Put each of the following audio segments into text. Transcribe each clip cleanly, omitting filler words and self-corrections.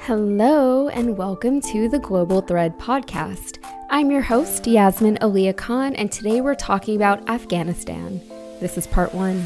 Hello and welcome to the Global Thread podcast. I'm your host, Yasmin Aliyah Khan, and today we're talking about Afghanistan. This is part 1.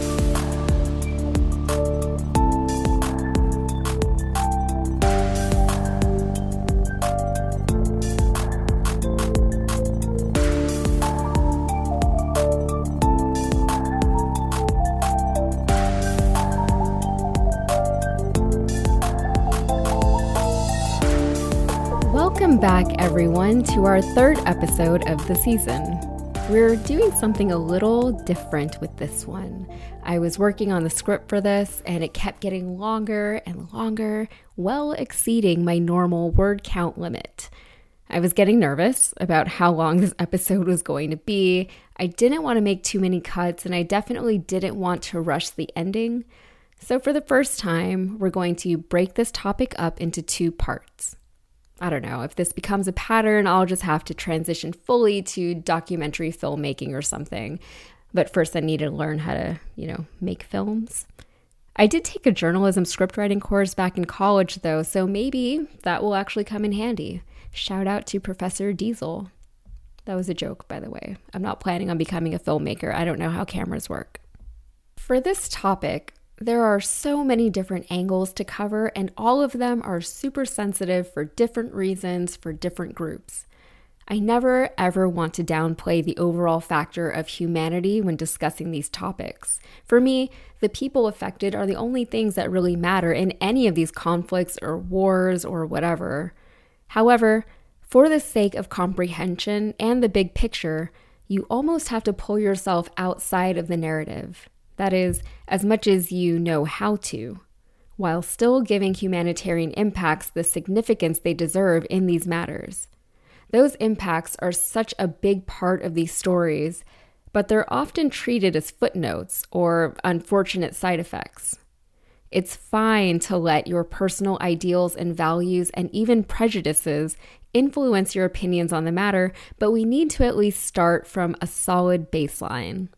Welcome back, everyone, to our third episode of the season. We're doing something a little different with this one. I was working on the script for this, and it kept getting longer and longer, well exceeding my normal word count limit. I was getting nervous about how long this episode was going to be. I didn't want to make too many cuts, and I definitely didn't want to rush the ending. So for the first time, we're going to break this topic up into 2 parts. I don't know, if this becomes a pattern, I'll just have to transition fully to documentary filmmaking or something. But first I need to learn how to, make films. I did take a journalism scriptwriting course back in college though, so maybe that will actually come in handy. Shout out to Professor Diesel. That was a joke, by the way. I'm not planning on becoming a filmmaker. I don't know how cameras work. For this topic, there are so many different angles to cover, and all of them are super sensitive for different reasons for different groups. I never ever want to downplay the overall factor of humanity when discussing these topics. For me, the people affected are the only things that really matter in any of these conflicts or wars or whatever. However, for the sake of comprehension and the big picture, you almost have to pull yourself outside of the narrative. That is, as much as you know how to, while still giving humanitarian impacts the significance they deserve in these matters. Those impacts are such a big part of these stories, but they're often treated as footnotes or unfortunate side effects. It's fine to let your personal ideals and values and even prejudices influence your opinions on the matter, but we need to at least start from a solid baseline.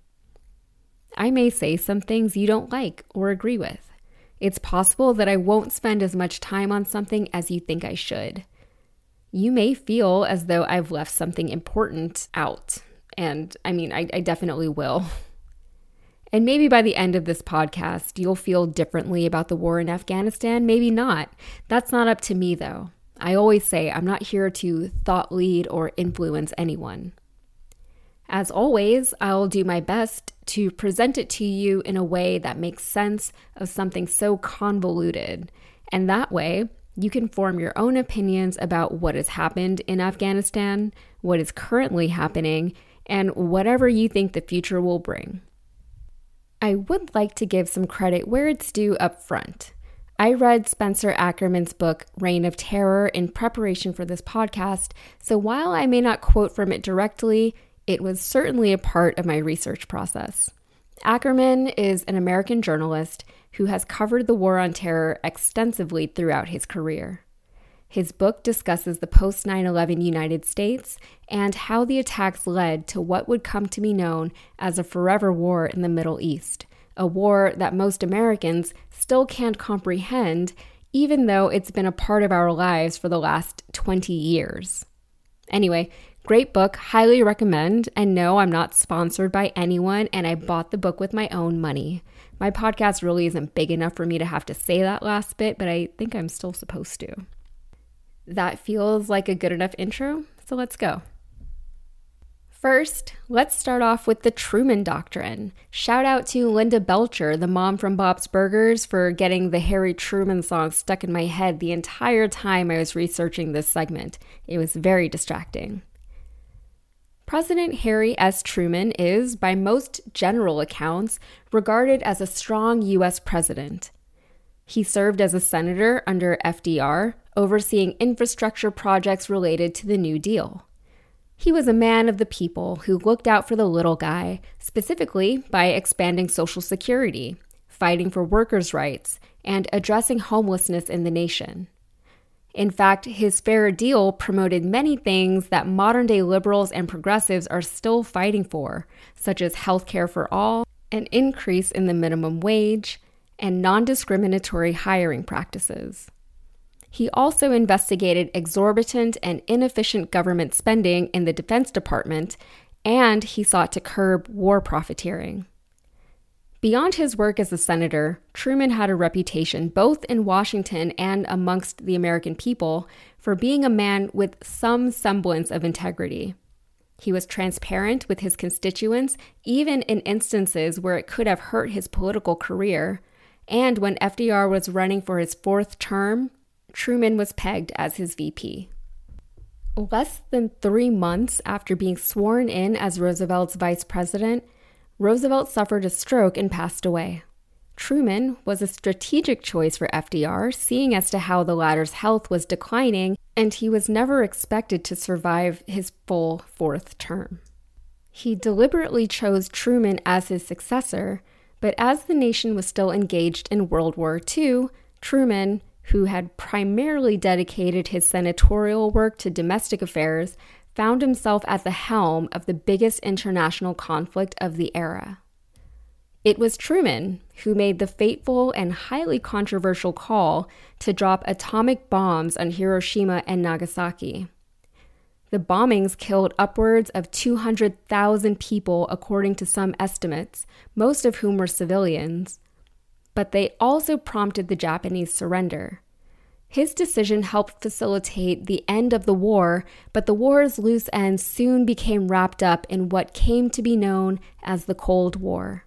I may say some things you don't like or agree with. It's possible that I won't spend as much time on something as you think I should. You may feel as though I've left something important out, and I definitely will. And maybe by the end of this podcast, you'll feel differently about the war in Afghanistan, maybe not. That's not up to me, though. I always say I'm not here to thought lead or influence anyone. As always, I'll do my best to present it to you in a way that makes sense of something so convoluted. And that way, you can form your own opinions about what has happened in Afghanistan, what is currently happening, and whatever you think the future will bring. I would like to give some credit where it's due up front. I read Spencer Ackerman's book, Reign of Terror, in preparation for this podcast, so while I may not quote from it directly, it was certainly a part of my research process. Ackerman is an American journalist who has covered the war on terror extensively throughout his career. His book discusses the post-9/11 United States and how the attacks led to what would come to be known as a forever war in the Middle East, a war that most Americans still can't comprehend, even though it's been a part of our lives for the last 20 years. Anyway, great book, highly recommend, and no, I'm not sponsored by anyone, and I bought the book with my own money. My podcast really isn't big enough for me to have to say that last bit, but I think I'm still supposed to. That feels like a good enough intro, so let's go. First, let's start off with the Truman Doctrine. Shout out to Linda Belcher, the mom from Bob's Burgers, for getting the Harry Truman song stuck in my head the entire time I was researching this segment. It was very distracting. President Harry S. Truman is, by most general accounts, regarded as a strong U.S. president. He served as a senator under FDR, overseeing infrastructure projects related to the New Deal. He was a man of the people who looked out for the little guy, specifically by expanding Social Security, fighting for workers' rights, and addressing homelessness in the nation. In fact, his Fair Deal promoted many things that modern-day liberals and progressives are still fighting for, such as health care for all, an increase in the minimum wage, and non-discriminatory hiring practices. he also investigated exorbitant and inefficient government spending in the Defense Department, and he sought to curb war profiteering. Beyond his work as a senator, Truman had a reputation both in Washington and amongst the American people for being a man with some semblance of integrity. He was transparent with his constituents, even in instances where it could have hurt his political career. And when FDR was running for his fourth term, Truman was pegged as his VP. Less than 3 months after being sworn in as Roosevelt's vice president, Roosevelt suffered a stroke and passed away. Truman was a strategic choice for FDR, seeing as to how the latter's health was declining, and he was never expected to survive his full fourth term. He deliberately chose Truman as his successor, but as the nation was still engaged in World War II, Truman, who had primarily dedicated his senatorial work to domestic affairs, found himself at the helm of the biggest international conflict of the era. It was Truman who made the fateful and highly controversial call to drop atomic bombs on Hiroshima and Nagasaki. The bombings killed upwards of 200,000 people, according to some estimates, most of whom were civilians. But they also prompted the Japanese surrender. His decision helped facilitate the end of the war, but the war's loose ends soon became wrapped up in what came to be known as the Cold War.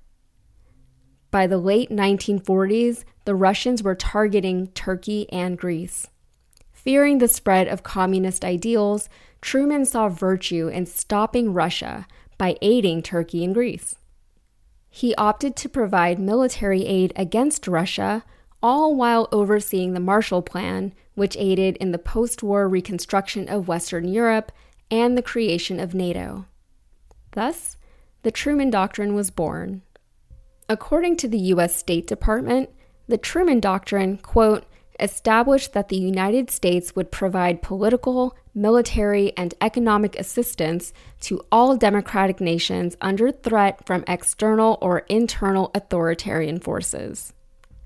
By the late 1940s, the Russians were targeting Turkey and Greece. Fearing the spread of communist ideals, Truman saw virtue in stopping Russia by aiding Turkey and Greece. He opted to provide military aid against Russia, all while overseeing the Marshall Plan, which aided in the post-war reconstruction of Western Europe and the creation of NATO. Thus, the Truman Doctrine was born. According to the U.S. State Department, the Truman Doctrine, quote, established that the United States would provide political, military, and economic assistance to all democratic nations under threat from external or internal authoritarian forces.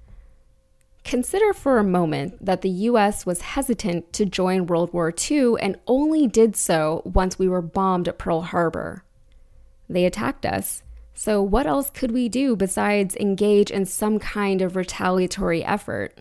Consider for a moment that the U.S. was hesitant to join World War II and only did so once we were bombed at Pearl Harbor. They attacked us. So what else could we do besides engage in some kind of retaliatory effort?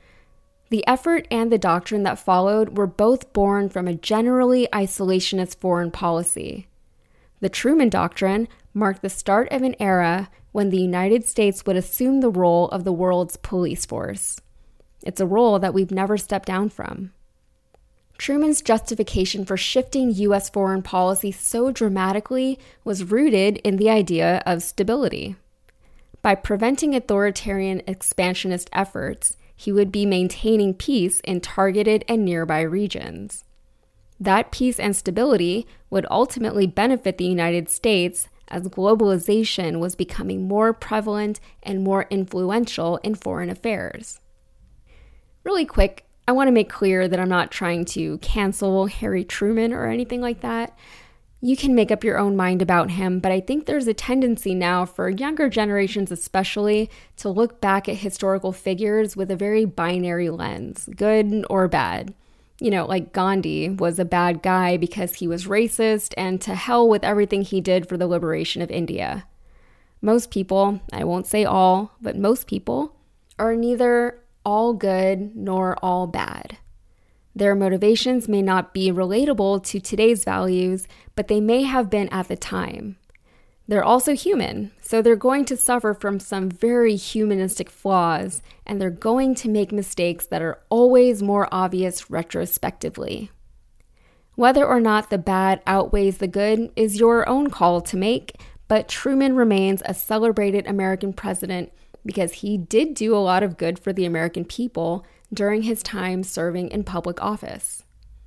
The effort and the doctrine that followed were both born from a generally isolationist foreign policy. The Truman Doctrine marked the start of an era when the United States would assume the role of the world's police force. It's a role that we've never stepped down from. Truman's justification for shifting U.S. foreign policy so dramatically was rooted in the idea of stability. By preventing authoritarian expansionist efforts, he would be maintaining peace in targeted and nearby regions. That peace and stability would ultimately benefit the United States as globalization was becoming more prevalent and more influential in foreign affairs. Really quick, I want to make clear that I'm not trying to cancel Harry Truman or anything like that. You can make up your own mind about him, but I think there's a tendency now for younger generations especially to look back at historical figures with a very binary lens, good or bad. You know, like Gandhi was a bad guy because he was racist, and to hell with everything he did for the liberation of India. Most people, I won't say all, but most people, are neither all good nor all bad. Their motivations may not be relatable to today's values, but they may have been at the time. They're also human, so they're going to suffer from some very humanistic flaws, and they're going to make mistakes that are always more obvious retrospectively. Whether or not the bad outweighs the good is your own call to make, but Truman remains a celebrated American president because he did do a lot of good for the American people during his time serving in public office.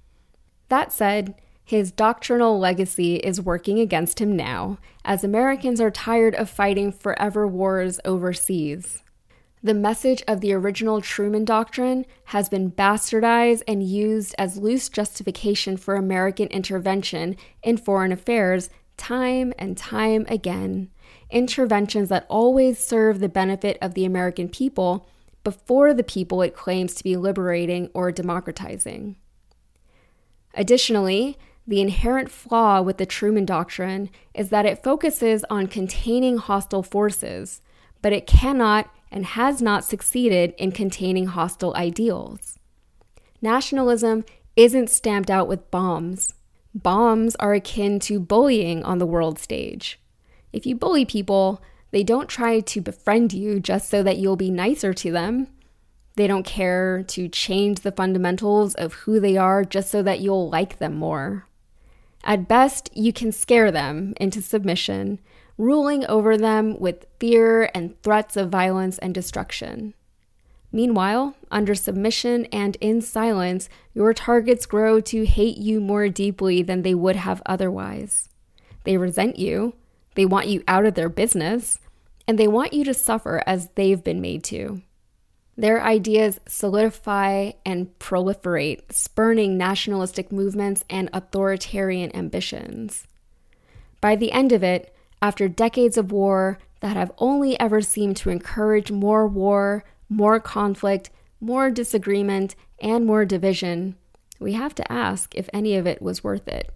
That said, his doctrinal legacy is working against him now, as Americans are tired of fighting forever wars overseas. The message of the original Truman Doctrine has been bastardized and used as loose justification for American intervention in foreign affairs time and time again. Interventions that always serve the benefit of the American people, before the people it claims to be liberating or democratizing. Additionally, the inherent flaw with the Truman Doctrine is that it focuses on containing hostile forces, but it cannot and has not succeeded in containing hostile ideals. Nationalism isn't stamped out with bombs. Bombs are akin to bullying on the world stage. If you bully people, they don't try to befriend you just so that you'll be nicer to them. They don't care to change the fundamentals of who they are just so that you'll like them more. At best, you can scare them into submission, ruling over them with fear and threats of violence and destruction. Meanwhile, under submission and in silence, your targets grow to hate you more deeply than they would have otherwise. They resent you, they want you out of their business, and they want you to suffer as they've been made to. Their ideas solidify and proliferate, spurning nationalistic movements and authoritarian ambitions. By the end of it, after decades of war that have only ever seemed to encourage more war, more conflict, more disagreement, and more division, we have to ask if any of it was worth it.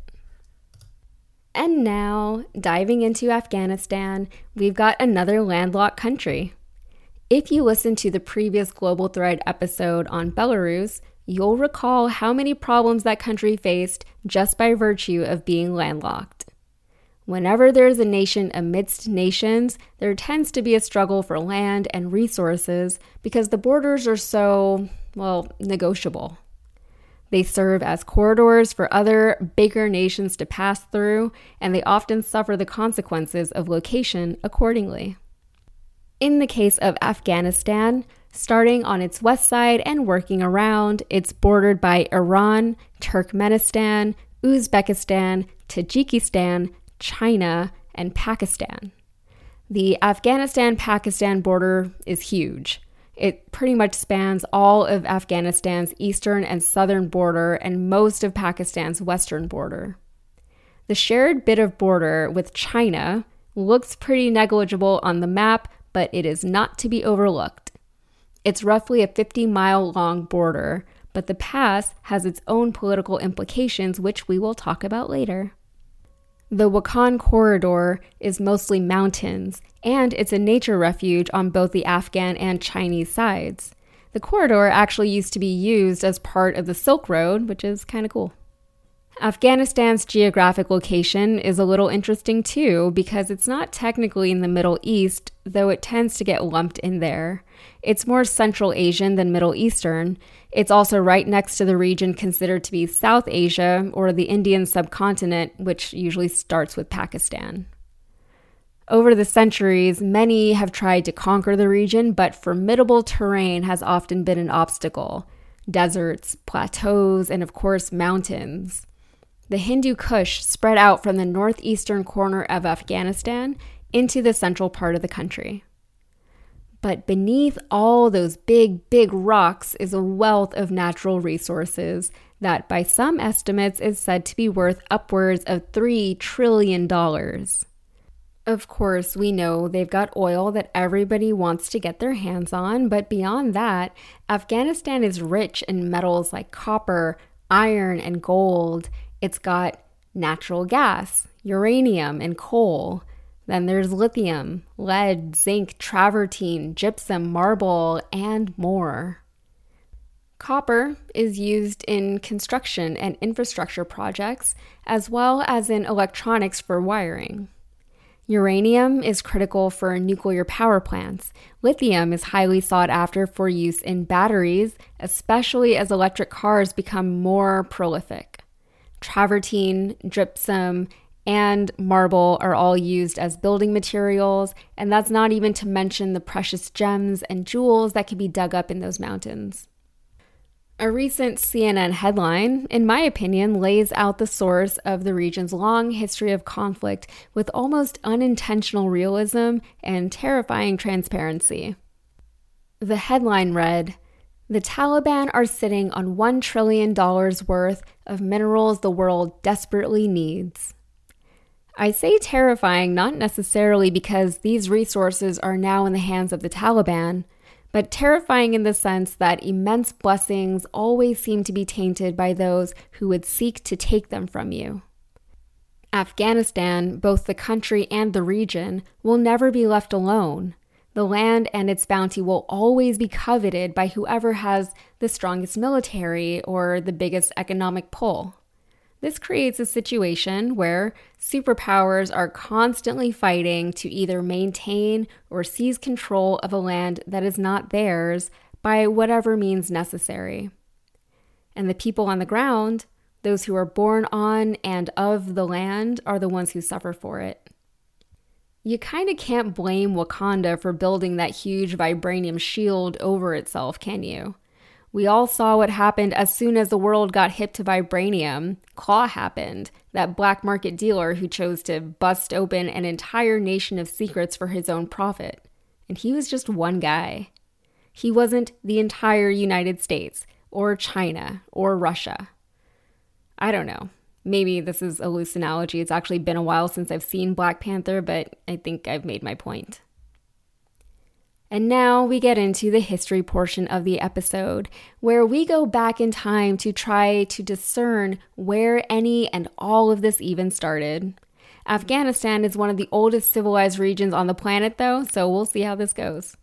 And now, diving into Afghanistan, we've got another landlocked country. If you listened to the previous Global Thread episode on Belarus, you'll recall how many problems that country faced just by virtue of being landlocked. Whenever there's a nation amidst nations, there tends to be a struggle for land and resources because the borders are so, negotiable. They serve as corridors for other bigger nations to pass through, and they often suffer the consequences of location accordingly. In the case of Afghanistan, starting on its west side and working around, it's bordered by Iran, Turkmenistan, Uzbekistan, Tajikistan, China, and Pakistan. The Afghanistan-Pakistan border is huge. It pretty much spans all of Afghanistan's eastern and southern border and most of Pakistan's western border. The shared bit of border with China looks pretty negligible on the map, but it is not to be overlooked. It's roughly a 50-mile-long border, but the pass has its own political implications, which we will talk about later. The Wakhan Corridor is mostly mountains, and it's a nature refuge on both the Afghan and Chinese sides. The corridor actually used to be used as part of the Silk Road, which is kind of cool. Afghanistan's geographic location is a little interesting too, because it's not technically in the Middle East, though it tends to get lumped in there. It's more Central Asian than Middle Eastern. It's also right next to the region considered to be South Asia, or the Indian subcontinent, which usually starts with Pakistan. Over the centuries, many have tried to conquer the region, but formidable terrain has often been an obstacle. Deserts, plateaus, and of course, mountains. The Hindu Kush spread out from the northeastern corner of Afghanistan into the central part of the country. But beneath all those big rocks is a wealth of natural resources that, by some estimates, is said to be worth upwards of $3 trillion. Of course, we know they've got oil that everybody wants to get their hands on, but beyond that, Afghanistan is rich in metals like copper, iron, and gold. It's got natural gas, uranium, and coal. Then there's lithium, lead, zinc, travertine, gypsum, marble, and more. Copper is used in construction and infrastructure projects, as well as in electronics for wiring. Uranium is critical for nuclear power plants. Lithium is highly sought after for use in batteries, especially as electric cars become more prolific. Travertine, gypsum, and marble are all used as building materials, and that's not even to mention the precious gems and jewels that can be dug up in those mountains. A recent CNN headline, in my opinion, lays out the source of the region's long history of conflict with almost unintentional realism and terrifying transparency. The headline read, "The Taliban are sitting on $1 trillion worth of minerals the world desperately needs." I say terrifying not necessarily because these resources are now in the hands of the Taliban, but terrifying in the sense that immense blessings always seem to be tainted by those who would seek to take them from you. Afghanistan, both the country and the region, will never be left alone. The land and its bounty will always be coveted by whoever has the strongest military or the biggest economic pull. This creates a situation where superpowers are constantly fighting to either maintain or seize control of a land that is not theirs by whatever means necessary. And the people on the ground, those who are born on and of the land, are the ones who suffer for it. You kind of can't blame Wakanda for building that huge vibranium shield over itself, can you? We all saw what happened as soon as the world got hip to vibranium. Claw happened, that black market dealer who chose to bust open an entire nation of secrets for his own profit. And he was just one guy. He wasn't the entire United States, or China, or Russia. I don't know. Maybe this is a loose analogy. It's actually been a while since I've seen Black Panther, but I think I've made my point. And now we get into the history portion of the episode, where we go back in time to try to discern where any and all of this even started. Afghanistan is one of the oldest civilized regions on the planet, though, so we'll see how this goes.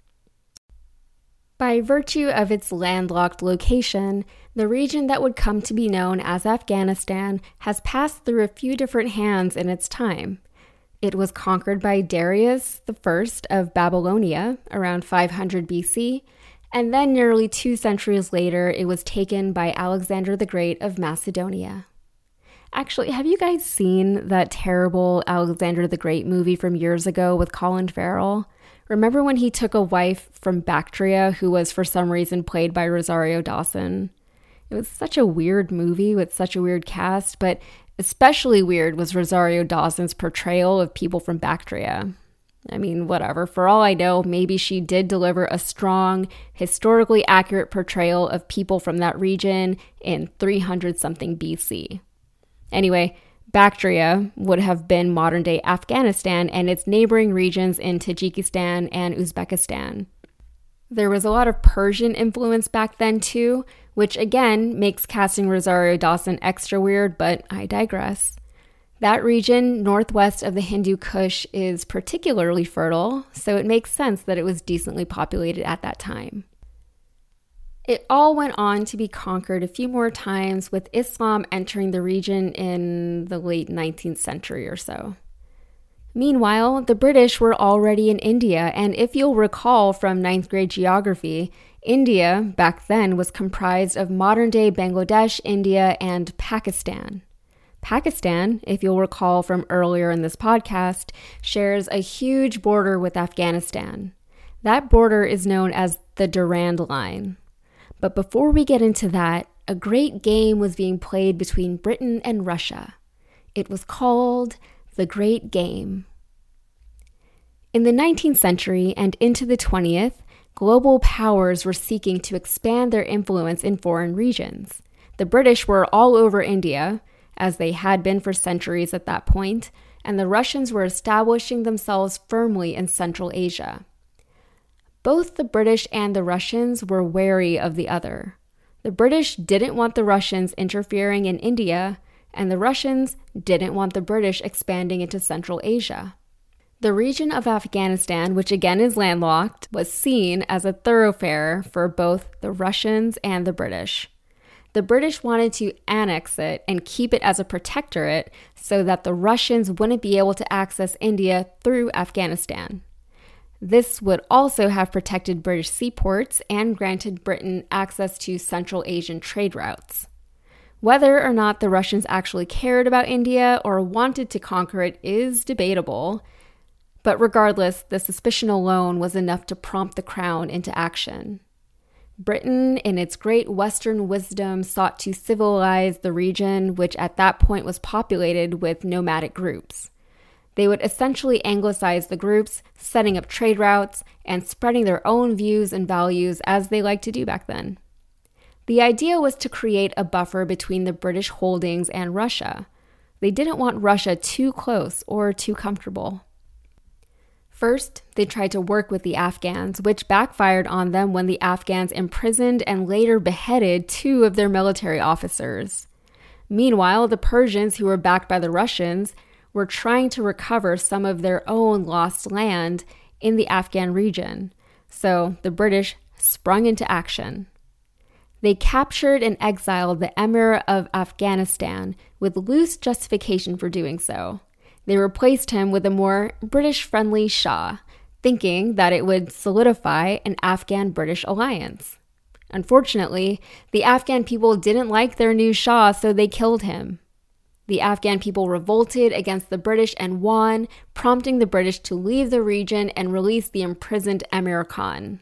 By virtue of its landlocked location, the region that would come to be known as Afghanistan has passed through a few different hands in its time. It was conquered by Darius I of Babylonia around 500 BC, and then nearly 2 centuries later, it was taken by Alexander the Great of Macedonia. Actually, have you guys seen that terrible Alexander the Great movie from years ago with Colin Farrell? Remember when he took a wife from Bactria who was for some reason played by Rosario Dawson? It was such a weird movie with such a weird cast, but especially weird was Rosario Dawson's portrayal of people from Bactria. I mean, whatever. For all I know, maybe she did deliver a strong, historically accurate portrayal of people from that region in 300-something BC. Anyway, Bactria would have been modern-day Afghanistan and its neighboring regions in Tajikistan and Uzbekistan. There was a lot of Persian influence back then too, which again makes casting Rosario Dawson extra weird, but I digress. That region, northwest of the Hindu Kush, is particularly fertile, so it makes sense that it was decently populated at that time. It all went on to be conquered a few more times, with Islam entering the region in the late 19th century or so. Meanwhile, the British were already in India, and if you'll recall from 9th grade geography, India back then was comprised of modern-day Bangladesh, India, and Pakistan. Pakistan, if you'll recall from earlier in this podcast, shares a huge border with Afghanistan. That border is known as the Durand Line. But before we get into that, a great game was being played between Britain and Russia. It was called the Great Game. In the 19th century and into the 20th, global powers were seeking to expand their influence in foreign regions. The British were all over India, as they had been for centuries at that point, and the Russians were establishing themselves firmly in Central Asia. Both the British and the Russians were wary of the other. The British didn't want the Russians interfering in India, and the Russians didn't want the British expanding into Central Asia. The region of Afghanistan, which again is landlocked, was seen as a thoroughfare for both the Russians and the British. The British wanted to annex it and keep it as a protectorate so that the Russians wouldn't be able to access India through Afghanistan. This would also have protected British seaports and granted Britain access to Central Asian trade routes. Whether or not the Russians actually cared about India or wanted to conquer it is debatable, but regardless, the suspicion alone was enough to prompt the Crown into action. Britain, in its great Western wisdom, sought to civilize the region, which at that point was populated with nomadic groups. They would essentially anglicize the groups, setting up trade routes, and spreading their own views and values as they liked to do back then. The idea was to create a buffer between the British holdings and Russia. They didn't want Russia too close or too comfortable. First, they tried to work with the Afghans, which backfired on them when the Afghans imprisoned and later beheaded 2 of their military officers. Meanwhile, the Persians, who were backed by the Russians, were trying to recover some of their own lost land in the Afghan region. So the British sprung into action. They captured and exiled the Emir of Afghanistan with loose justification for doing so. They replaced him with a more British-friendly Shah, thinking that it would solidify an Afghan-British alliance. Unfortunately, the Afghan people didn't like their new Shah, so they killed him. The Afghan people revolted against the British and won, prompting the British to leave the region and release the imprisoned Emir Khan.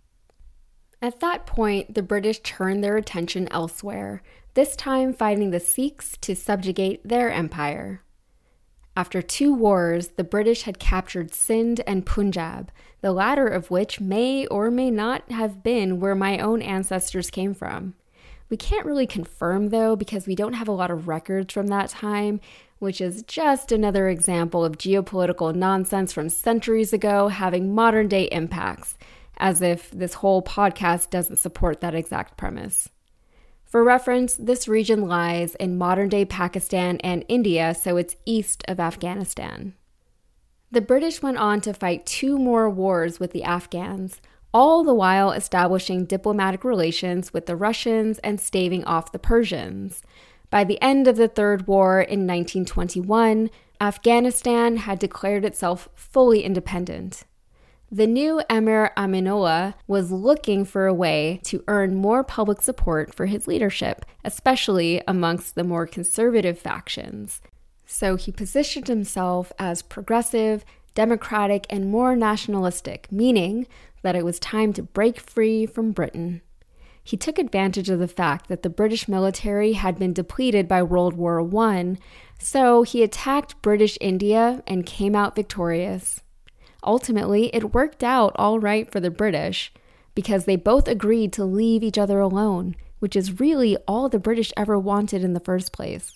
At that point, the British turned their attention elsewhere, this time fighting the Sikhs to subjugate their empire. After 2 wars, the British had captured Sindh and Punjab, the latter of which may or may not have been where my own ancestors came from. We can't really confirm, though, because we don't have a lot of records from that time, which is just another example of geopolitical nonsense from centuries ago having modern-day impacts, as if this whole podcast doesn't support that exact premise. For reference, this region lies in modern-day Pakistan and India, so it's east of Afghanistan. The British went on to fight 2 more wars with the Afghans, all the while establishing diplomatic relations with the Russians and staving off the Persians. By the end of the Third War in 1921, Afghanistan had declared itself fully independent. The new Emir Amanullah was looking for a way to earn more public support for his leadership, especially amongst the more conservative factions. So he positioned himself as progressive, democratic, and more nationalistic, meaning that it was time to break free from Britain. He took advantage of the fact that the British military had been depleted by World War I, so he attacked British India and came out victorious. Ultimately, it worked out all right for the British because they both agreed to leave each other alone, which is really all the British ever wanted in the first place.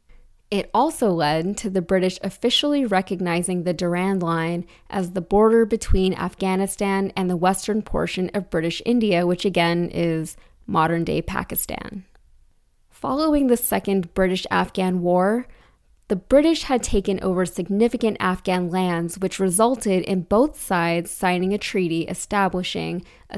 It also led to the British officially recognizing the Durand Line as the border between Afghanistan and the western portion of British India, which again is modern-day Pakistan. Following the Second British-Afghan War, the British had taken over significant Afghan lands, which resulted in both sides signing a treaty establishing a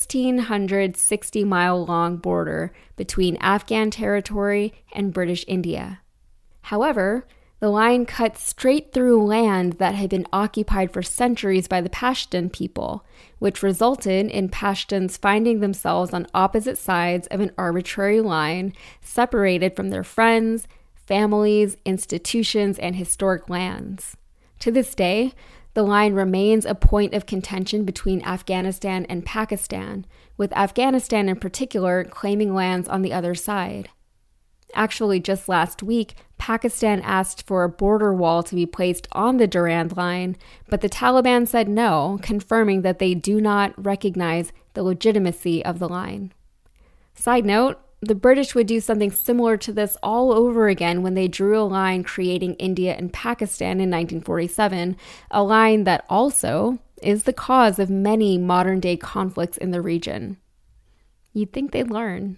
1,660-mile-long border between Afghan territory and British India. However, the line cut straight through land that had been occupied for centuries by the Pashtun people, which resulted in Pashtuns finding themselves on opposite sides of an arbitrary line, separated from their friends, families, institutions, and historic lands. To this day, the line remains a point of contention between Afghanistan and Pakistan, with Afghanistan in particular claiming lands on the other side. Actually, just last week, Pakistan asked for a border wall to be placed on the Durand Line, but the Taliban said no, confirming that they do not recognize the legitimacy of the line. Side note, the British would do something similar to this all over again when they drew a line creating India and Pakistan in 1947, a line that also is the cause of many modern-day conflicts in the region. You'd think they'd learn.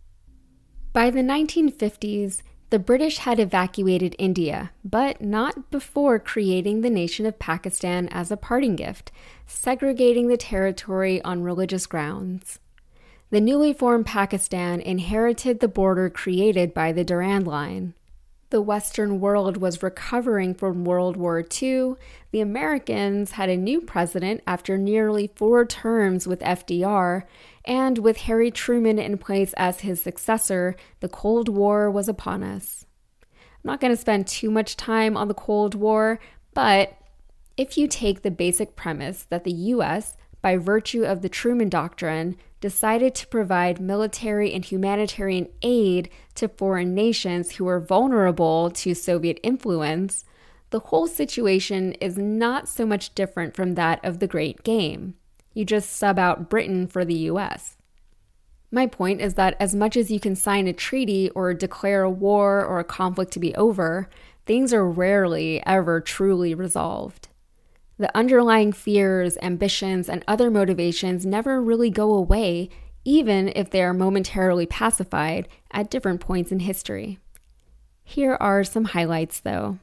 By the 1950s, the British had evacuated India, but not before creating the nation of Pakistan as a parting gift, segregating the territory on religious grounds. The newly formed Pakistan inherited the border created by the Durand Line. The Western world was recovering from World War II. The Americans had a new president after nearly 4 terms with FDR, and with Harry Truman in place as his successor, the Cold War was upon us. I'm not going to spend too much time on the Cold War, but if you take the basic premise that the U.S., by virtue of the Truman Doctrine, decided to provide military and humanitarian aid to foreign nations who were vulnerable to Soviet influence, the whole situation is not so much different from that of the Great Game. You just sub out Britain for the US. My point is that as much as you can sign a treaty or declare a war or a conflict to be over, things are rarely ever truly resolved. The underlying fears, ambitions, and other motivations never really go away, even if they are momentarily pacified at different points in history. Here are some highlights, though.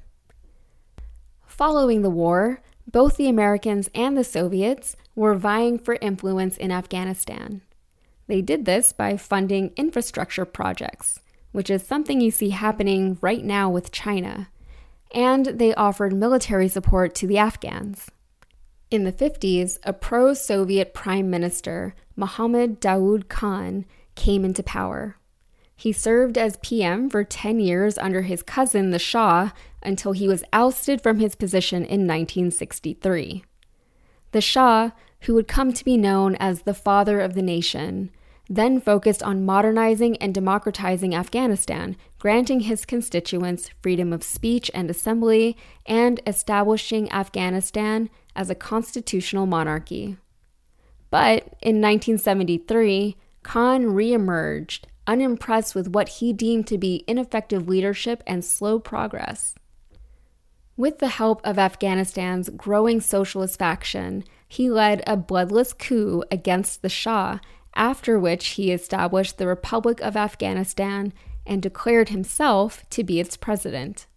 Following the war, both the Americans and the Soviets were vying for influence in Afghanistan. They did this by funding infrastructure projects, which is something you see happening right now with China, and they offered military support to the Afghans. In the 50s, a pro-Soviet prime minister, Mohammad Daoud Khan, came into power. He served as PM for 10 years under his cousin, the Shah, until he was ousted from his position in 1963. The Shah, who would come to be known as the father of the nation, then focused on modernizing and democratizing Afghanistan, granting his constituents freedom of speech and assembly, and establishing Afghanistan as a constitutional monarchy. But in 1973, Khan reemerged, unimpressed with what he deemed to be ineffective leadership and slow progress. With the help of Afghanistan's growing socialist faction, he led a bloodless coup against the Shah, after which he established the Republic of Afghanistan and declared himself to be its president.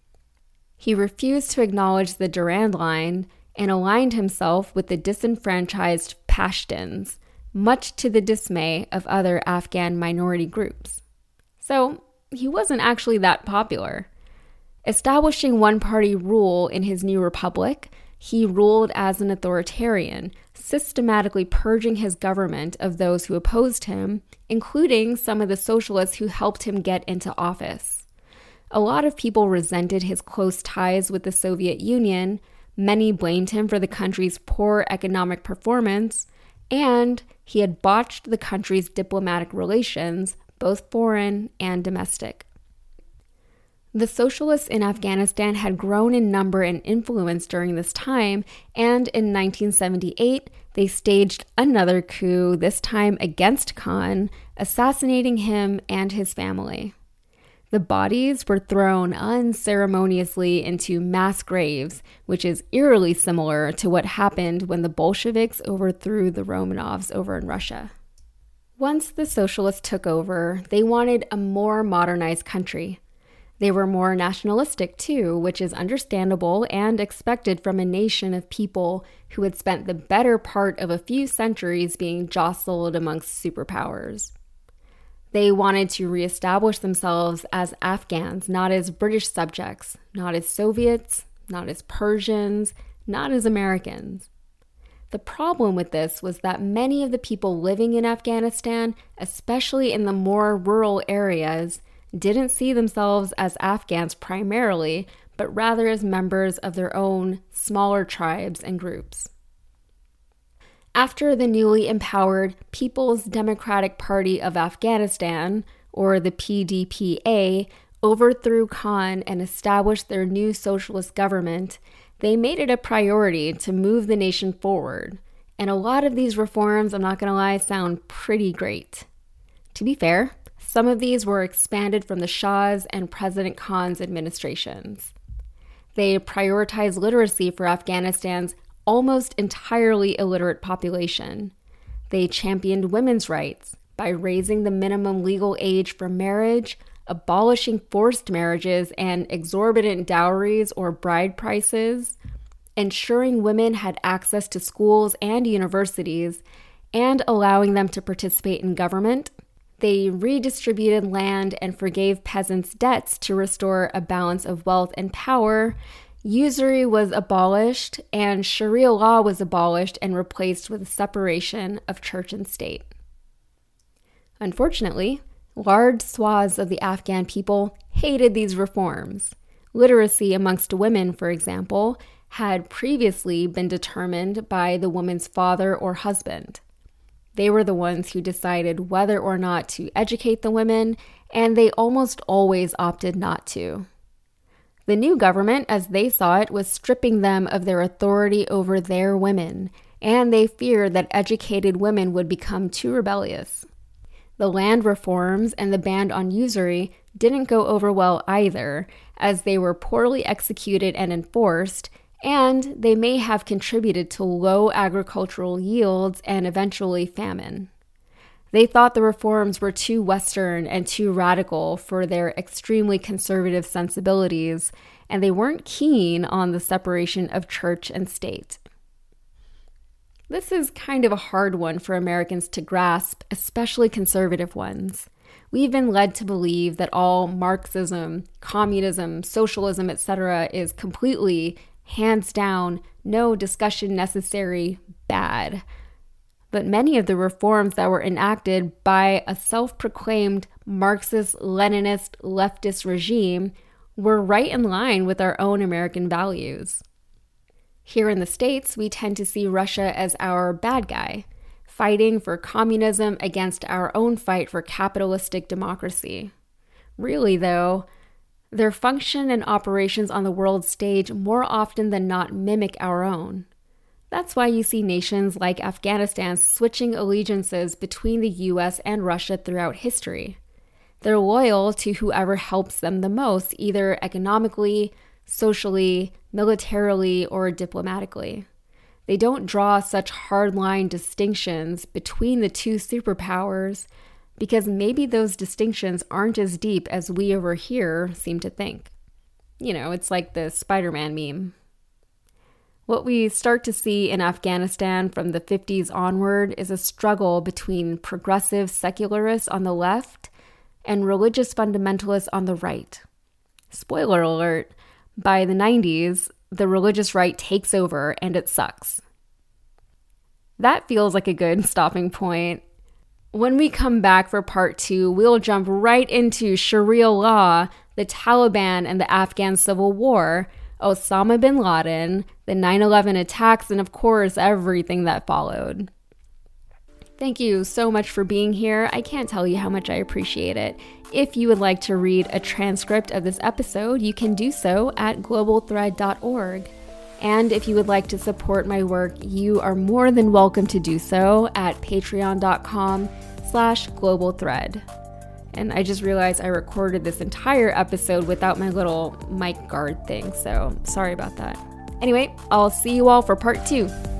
He refused to acknowledge the Durand Line and aligned himself with the disenfranchised Pashtuns, much to the dismay of other Afghan minority groups. So he wasn't actually that popular. Establishing one-party rule in his new republic, he ruled as an authoritarian, systematically purging his government of those who opposed him, including some of the socialists who helped him get into office. A lot of people resented his close ties with the Soviet Union, many blamed him for the country's poor economic performance, and he had botched the country's diplomatic relations, both foreign and domestic. The socialists in Afghanistan had grown in number and influence during this time, and in 1978, they staged another coup, this time against Khan, assassinating him and his family. The bodies were thrown unceremoniously into mass graves, which is eerily similar to what happened when the Bolsheviks overthrew the Romanovs over in Russia. Once the socialists took over, they wanted a more modernized country. They were more nationalistic too, which is understandable and expected from a nation of people who had spent the better part of a few centuries being jostled amongst superpowers. They wanted to reestablish themselves as Afghans, not as British subjects, not as Soviets, not as Persians, not as Americans. The problem with this was that many of the people living in Afghanistan, especially in the more rural areas, didn't see themselves as Afghans primarily, but rather as members of their own smaller tribes and groups. After the newly empowered People's Democratic Party of Afghanistan, or the PDPA, overthrew Khan and established their new socialist government, they made it a priority to move the nation forward. And a lot of these reforms, I'm not going to lie, sound pretty great. To be fair, some of these were expanded from the Shah's and President Khan's administrations. They prioritized literacy for Afghanistan's almost entirely illiterate population. They championed women's rights by raising the minimum legal age for marriage, abolishing forced marriages and exorbitant dowries or bride prices, ensuring women had access to schools and universities, and allowing them to participate in government. They redistributed land and forgave peasants' debts to restore a balance of wealth and power. Usury was abolished, and Sharia law was abolished and replaced with a separation of church and state. Unfortunately, large swaths of the Afghan people hated these reforms. Literacy amongst women, for example, had previously been determined by the woman's father or husband. They were the ones who decided whether or not to educate the women, and they almost always opted not to. The new government, as they saw it, was stripping them of their authority over their women, and they feared that educated women would become too rebellious. The land reforms and the ban on usury didn't go over well either, as they were poorly executed and enforced, And they may have contributed to low agricultural yields and eventually famine. They thought the reforms were too Western and too radical for their extremely conservative sensibilities, and they weren't keen on the separation of church and state. This is kind of a hard one for Americans to grasp, especially conservative ones. We've been led to believe that all Marxism, communism, socialism, etc. is completely, hands down, no discussion necessary, bad. But many of the reforms that were enacted by a self-proclaimed Marxist-Leninist leftist regime were right in line with our own American values. Here in the States, we tend to see Russia as our bad guy, fighting for communism against our own fight for capitalistic democracy. Really, though, their function and operations on the world stage more often than not mimic our own. That's why you see nations like Afghanistan switching allegiances between the US and Russia throughout history. They're loyal to whoever helps them the most, either economically, socially, militarily, or diplomatically. They don't draw such hardline distinctions between the two superpowers because maybe those distinctions aren't as deep as we over here seem to think. You know, it's like the Spider-Man meme. What we start to see in Afghanistan from the 50s onward is a struggle between progressive secularists on the left and religious fundamentalists on the right. Spoiler alert, by the 90s, the religious right takes over and it sucks. That feels like a good stopping point. When we come back for part 2, we'll jump right into Sharia law, the Taliban and the Afghan civil war, Osama bin Laden, the 9/11 attacks, and of course, everything that followed. Thank you so much for being here. I can't tell you how much I appreciate it. If you would like to read a transcript of this episode, you can do so at globalthread.org. And if you would like to support my work, you are more than welcome to do so at patreon.com/globalthread. And I just realized I recorded this entire episode without my little mic guard thing, so sorry about that. Anyway, I'll see you all for part 2.